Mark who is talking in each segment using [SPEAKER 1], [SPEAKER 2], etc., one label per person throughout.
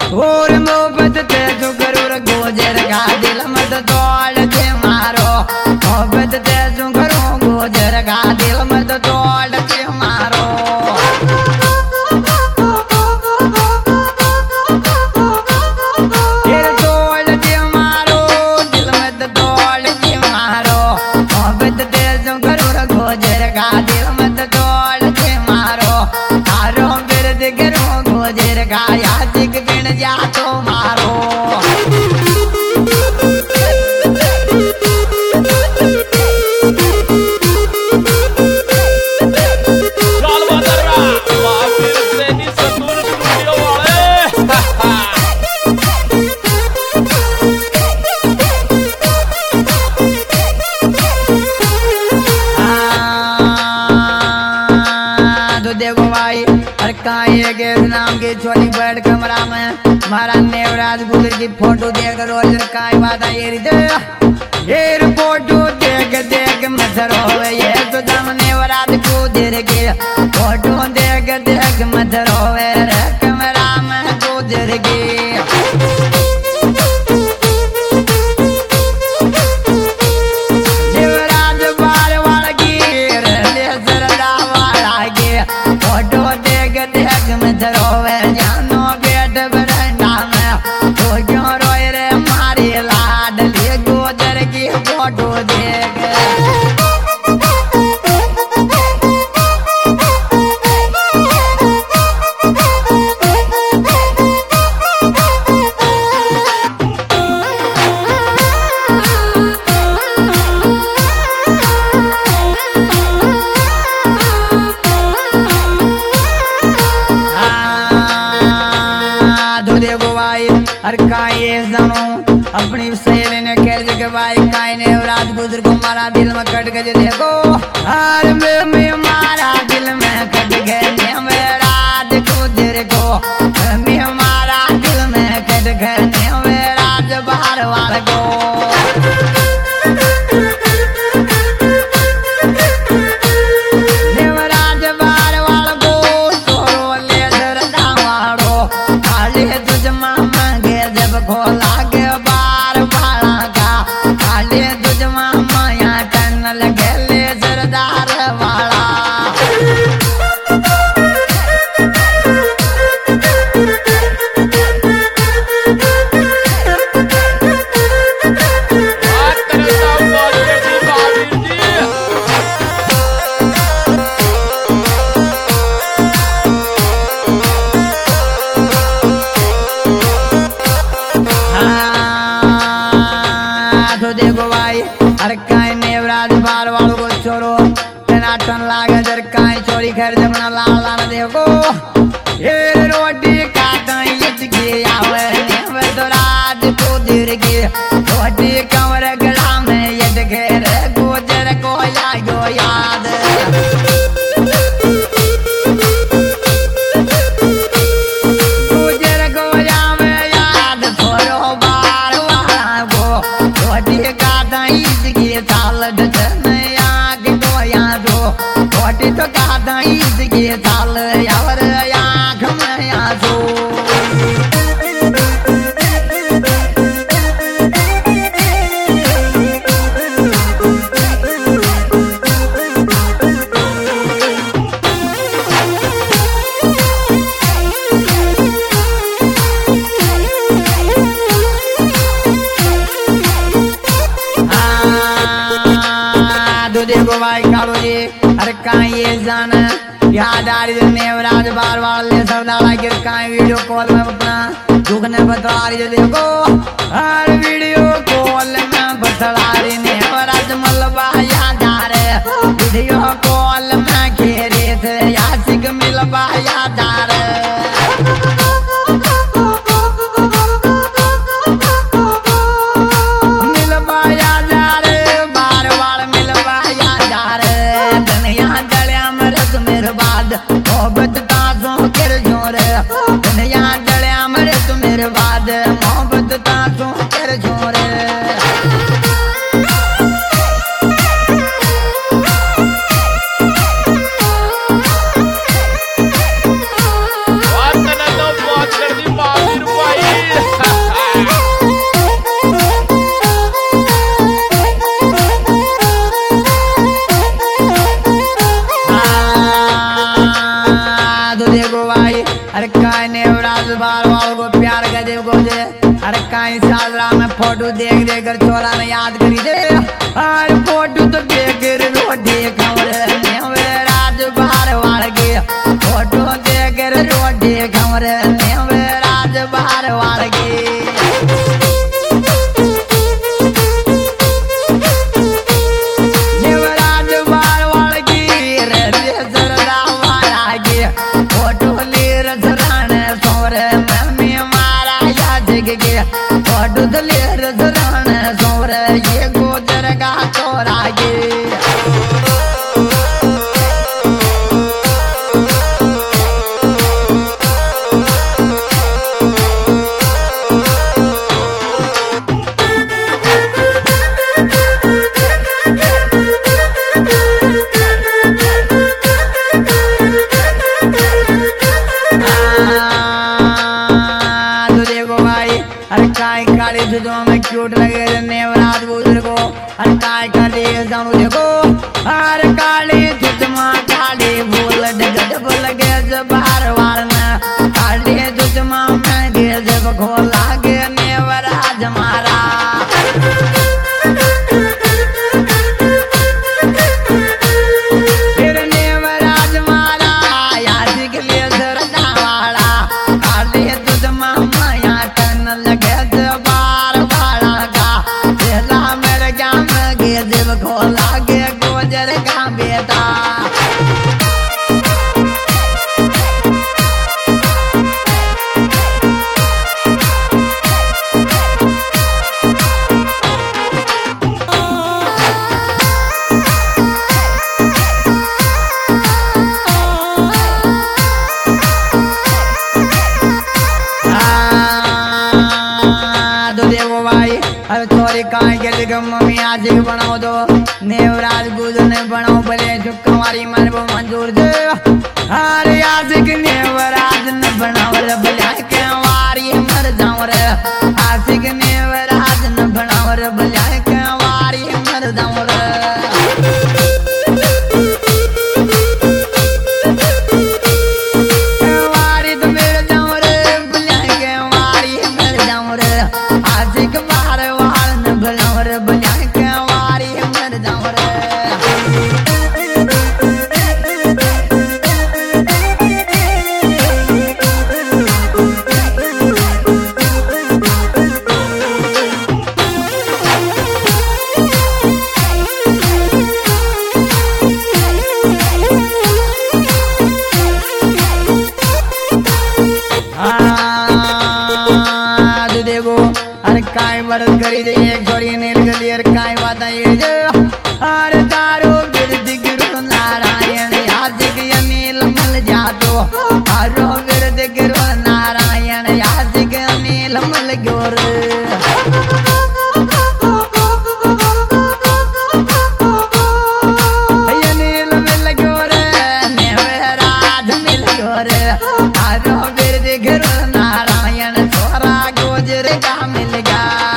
[SPEAKER 1] और मोहब्बत ते जो करूर गोजर का दिल मत तोड़ दे मारो मोहब्बत ते जो करूं गोजर का दिल मत तोड़ दे मारो दिल तोड़ दे मारो दिल मत तोड़ दे मारो मोहब्बत ते जो करूर गोजर का दिल मत तोड़ दे मारो तारो बिरद करूं गोजर का यादिक गिन जा तो मारो नाम की छोटी बड़ कमरा में महाराज नेवराज गुजर की फोटो देख रोज काय बात ये फोटो देख देख मथर होवे ये तो दम नेवराज गुजर की फोटो देख देख मथर होवे रे कमरा में गुजर की नेवराज बार वाल की रे सरदा वाला की फोटो देख देख मथर होवे जानो गेट बरंडा में तो क्यों रोए रे मारी लाडली गोजर की फोटो देख हर काई जानो अपनी सहेली ने कह के भाई काई ने रात गुजर को मारा दिल में कट के देखो हर में मारा दिल में कट गए ने मेरा गुजर को मैं मारा दिल में कट गए ने मेरा बाहर वाले को लागे बार बाला का काले तुझ माया टन लगे ले सरदार वाला देखो भाई हर काई नेवराज बार वालों को छोड़ो टन लागे जर काई चोरी खैर जमना लाल लाना देखो ये रोटी खाता ये आवे नेवर तो राज को दिर की रोटी कमर गला में ये घेर गोजर को याद तो कादा इसके ताल यावर आँख में आंसू देखो भाई कालो जी अरे कहीं ये जान याद आ रही नेवराज बार बार ले सब डाला गिर कहीं वीडियो कॉल में अपना दुख ने बता रही देखो हर वीडियो कॉल में बता रही नेवराज मलबा याद आ रहे वीडियो कॉल में घेरे थे यासिक मिलबा याद आ रहे मोहब्बत तासों कर जोरे दुनिया जड़िया मरे तू मेरे बाद मोहब्बत तासों कर जोरे वालों को प्यार कर दे को दे। अरे कहीं साजरा में फोटो देख देख कर छोरा ने याद करी दे। अरे फोटो तो देख कर रोटी खमरे नेवे राज बार वाल के फोटो देख कर रोटी खमरे नेवे राज बार वाल के। फोटो दलेर जरान सोर ये गोदर का तोरा गे। काली जुदों में क्यूट लगे नेवराज बुजुर्ग को। अरे काय काली जानू देखो अरे काली जुदमा काली भूल डगड भूल गे जबार वारना काली जुदमा में गे जब खोला गे नेवराज मारा। फिर नेवराज मारा याद के लिए जरदा वाला काली जुदमा माया तन लगे जब खोला गे गोजर का बेटा। अरे थोड़ी काहे के लिए मम्मी आज ही बनाओ दो नेवराज गुजर ने बनाओ भले जो कुंवारी मन वो मंजूर दे। अरे आज के नेवराज ने बनाओ रे भले के वारी मर जाओ रे आज के नेवराज ने बनाओ रे भले के वारी मर जाओ रे। वारी तो मेरे जाओ रे भले के वारी मर जाओ रे आज के बना के वारी मर जाओ रे। देखो अरे काय मदद करी दे एक छोरी नील गली अरे काय बात ये जो अरे तारो गिरद गिरो नारायण याजिक अनिल मल जातो तारो गिरद गिरो नारायण याजिक अनिल मल गोर। अनिल मिल गोर नेवराज मिल गोर तारो गिरद गिरो नारायण छोरा गोजर का मिल गया।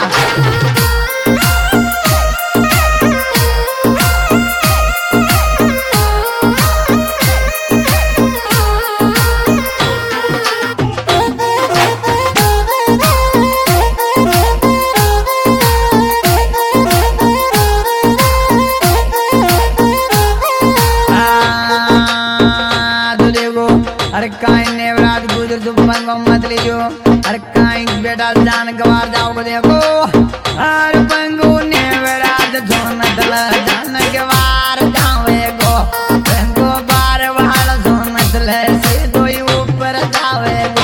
[SPEAKER 1] अरे काई नेवराज गुजर दुपन को मत लीजो अरे काई बेटा जान गवार जाओ को देखो अरे पंगु नेवराज झोन दल जान गवार जावे को पंगु बार वाल झोन दल से दोई ऊपर जावे को।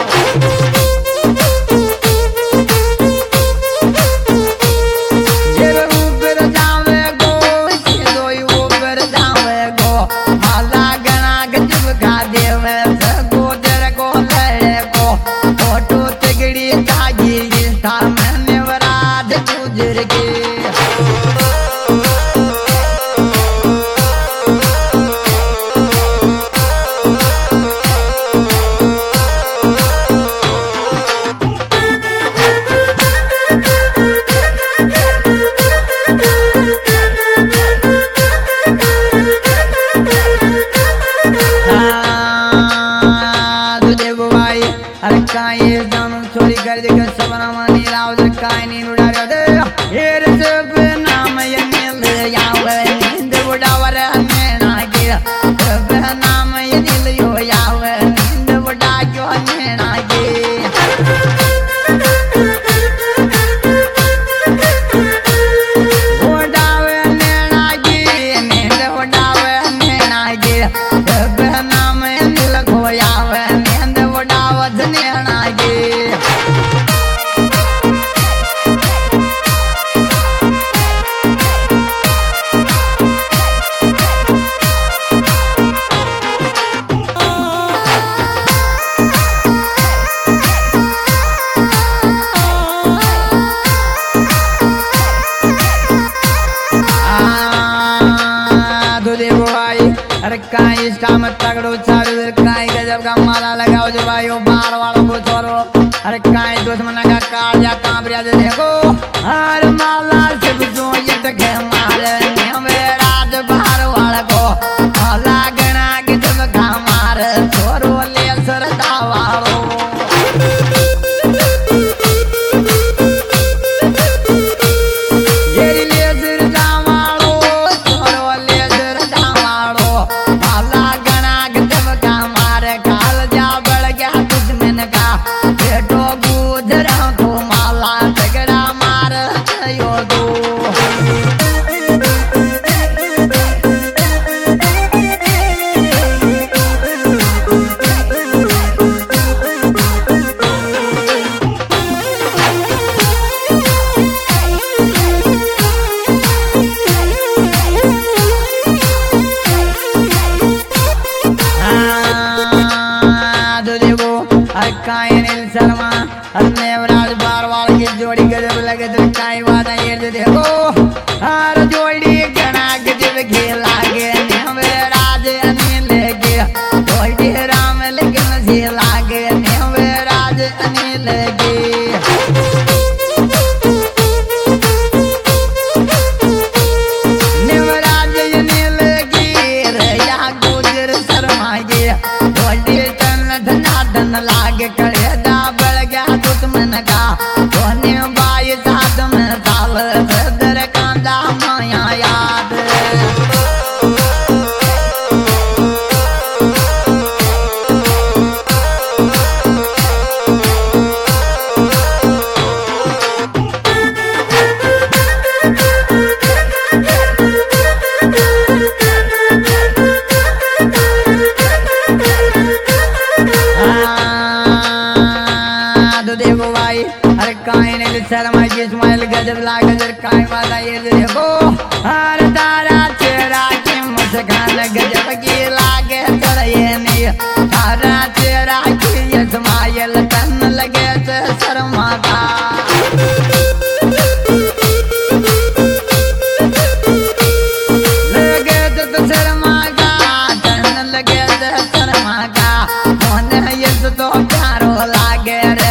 [SPEAKER 1] ये ऊपर जावे को से दोई ऊपर जावे को हाला गना गजब का देवे गोदर को ले को फोटो तगड़ी जागी था नेवराज गुजर के। जान चोरी कर दे सबना मानी लाव काय नी उड़ा दे हेर सब नाम ये मिल यावे नींद उड़ावर नैना के सब नाम ये दिल यो यावे नींद उड़ा क्यों नैना के उड़ावे नैना के नींद उड़ावे नैना के सब नाम ये दिल को यावे नींद उड़ावत नैना के अरे काई इस काम तगड़ो चारू काई गजब का माला लगाओ जो भाइयों बार वालों को छोड़ो अरे काई दुश्मन का काल या कांबरिया दे देखो अरे माला से जो ये टके मारे हमें राज बाहर वाले को माला गना के जब का मारे छोरो ले सरदा वालो शर्मा नेवराज बारवाल की जोड़ी गजब लगे तो काई वादा ये देखो हर जोड़ी गना गजब खेला गे नेवराज अनिल के जोड़ी राम लेकिन मसी लागे नेवराज अनिल के नेवराज अनिल की रया गुजर शर्मा के जोड़ी तन धना धन लागे करे दुश्मन का कोने बाई साथ में साल दर कांदा माया याद अरे काई ने शर्मा जी इस्माइल गजब लागे जर काई वाला ये देखो हर तारा तेरा की मुस्कान गजब की लागे तर ये नहीं तारा तेरा की इस्माइल तन लगे तो शर्मा का लगे तो शर्मा का तन लगे तो शर्मा का मोने ये तो प्यारो लागे रे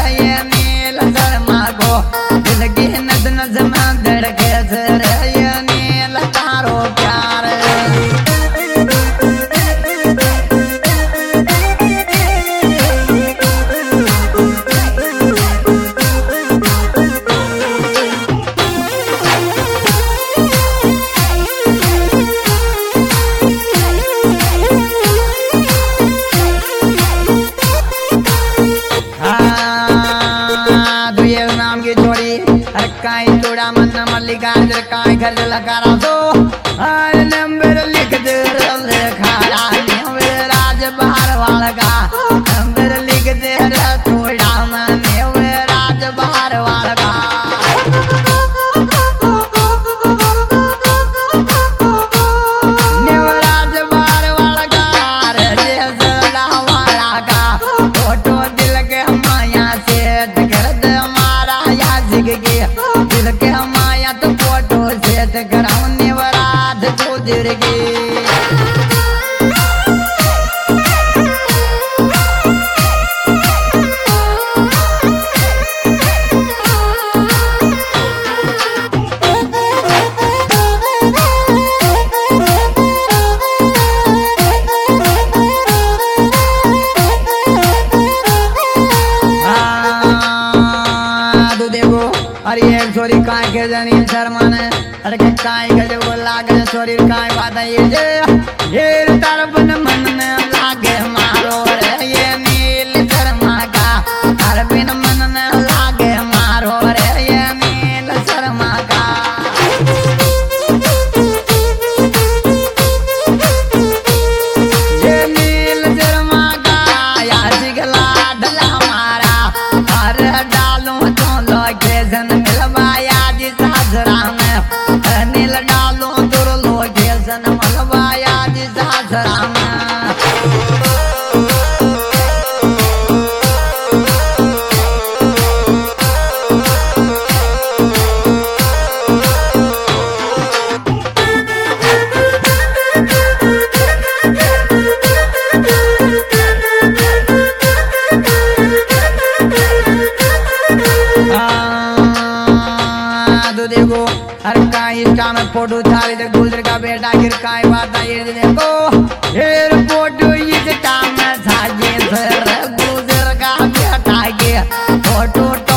[SPEAKER 1] काई चूड़ा मन मल्लिकार्जुन काई घर लगा दो हर नंबर लिख दे खारा राज बाहर वाला का नंबर लिख दे चूड़ा मन राज बाहर वाला का राज बाहर वाला का फोटो दिल के माया से कर दे हमारा या जिग के दिल के माया तो फोटो से कराने अरे एक छोरी काय के जनी शर्मा ने अरे के काय के जो लागे छोरी काय बात है ये तरबन मन में लागे मारो रे ये नील शर्मा का तरबन मन में लागे मारो रे ये नील शर्मा का ये नील शर्मा का या जिगला डला मारा अरे डालू तो लोकेशन मिलवाया जी सासरा में नील डालू दूर लोकेशन मिलवाया जी सासरा में देखो हर काई इंस्टा में फोटो छाड़ी दे गुजर का बेटा गिर काई बात ये देखो ये फोटो इंस्टा में छाड़ी गुजर का बेटा के फोटो